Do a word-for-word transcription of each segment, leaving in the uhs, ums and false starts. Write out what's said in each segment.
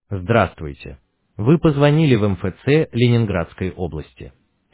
Здравствуйте. Вы позвонили в МФЦ Ленинградской области.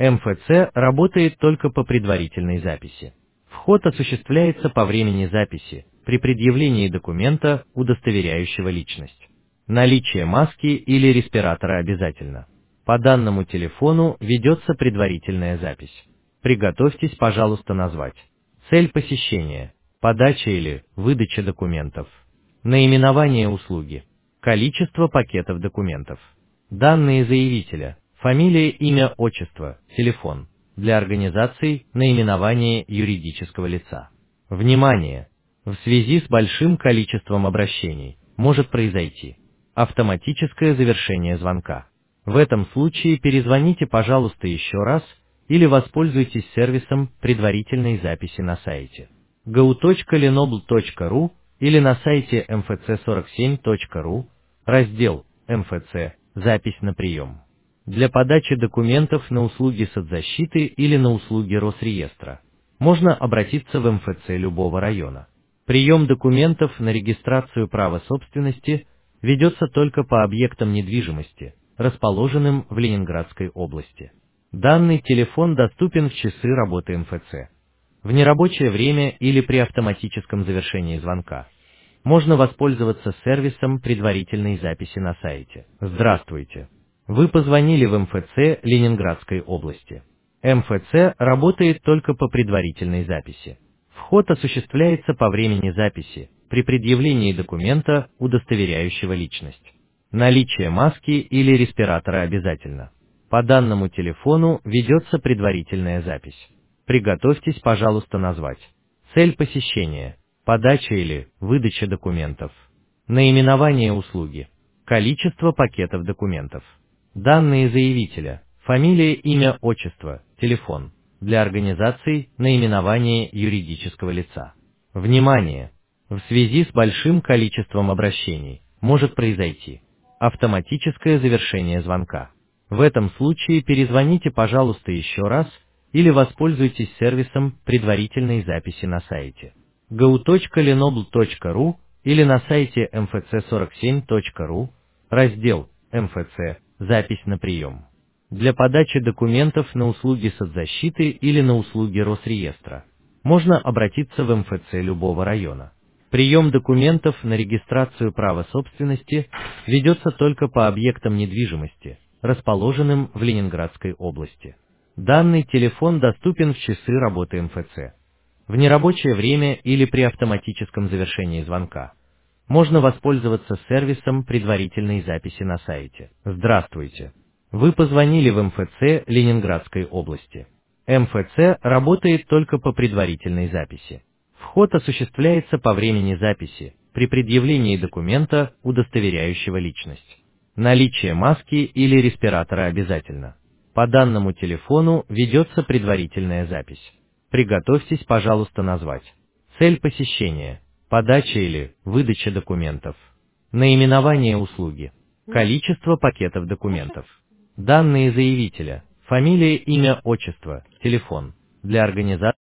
МФЦ работает только по предварительной записи. Вход осуществляется по времени записи, при предъявлении документа, удостоверяющего личность. Наличие маски или респиратора обязательно. По данному телефону ведется предварительная запись. Приготовьтесь, пожалуйста, назвать цель посещения, подача или выдача документов, наименование услуги, количество пакетов документов, данные заявителя, фамилия, имя, отчество, телефон. Для организаций наименование юридического лица. Внимание! В связи с большим количеством обращений может произойти автоматическое завершение звонка. В этом случае перезвоните, пожалуйста, еще раз или воспользуйтесь сервисом предварительной записи на сайте джи о точка ленобл точка ру или на сайте эм эф цэ сорок семь точка ру, раздел «МФЦ. Запись на прием». Для подачи документов на услуги соцзащиты или на услуги Росреестра можно обратиться в эм эф цэ любого района. Прием документов на регистрацию права собственности ведется только по объектам недвижимости, расположенным в Ленинградской области. Данный телефон доступен в часы работы эм эф цэ. В нерабочее время или при автоматическом завершении звонка можно воспользоваться сервисом предварительной записи на сайте. Здравствуйте. Вы позвонили в эм эф цэ Ленинградской области. эм эф цэ работает только по предварительной записи. Вход осуществляется по времени записи, при предъявлении документа, удостоверяющего личность. Наличие маски или респиратора обязательно. По данному телефону ведется предварительная запись. Приготовьтесь, пожалуйста, назвать цель посещения, подача или выдача документов, наименование услуги, количество пакетов документов, данные заявителя, фамилия, имя, отчество, телефон. Для организаций наименование юридического лица. Внимание! В связи с большим количеством обращений может произойти автоматическое завершение звонка. В этом случае перезвоните, пожалуйста, еще раз или воспользуйтесь сервисом предварительной записи на сайте джи о точка ленобл точка ру или на сайте эм эф цэ сорок семь точка ру, раздел «эм эф цэ. Запись на прием». Для подачи документов на услуги соцзащиты или на услуги Росреестра можно обратиться в эм эф цэ любого района. Прием документов на регистрацию права собственности ведется только по объектам недвижимости, расположенным в Ленинградской области. Данный телефон доступен в часы работы эм эф цэ. В нерабочее время или при автоматическом завершении звонка можно воспользоваться сервисом предварительной записи на сайте. Здравствуйте. Вы позвонили в эм эф цэ Ленинградской области. эм эф цэ работает только по предварительной записи. Вход осуществляется по времени записи, при предъявлении документа, удостоверяющего личность. Наличие маски или респиратора обязательно. По данному телефону ведется предварительная запись. Приготовьтесь, пожалуйста, назвать цель посещения, подача или выдача документов, наименование услуги, количество пакетов документов, данные заявителя, фамилия, имя, отчество, телефон. Для организации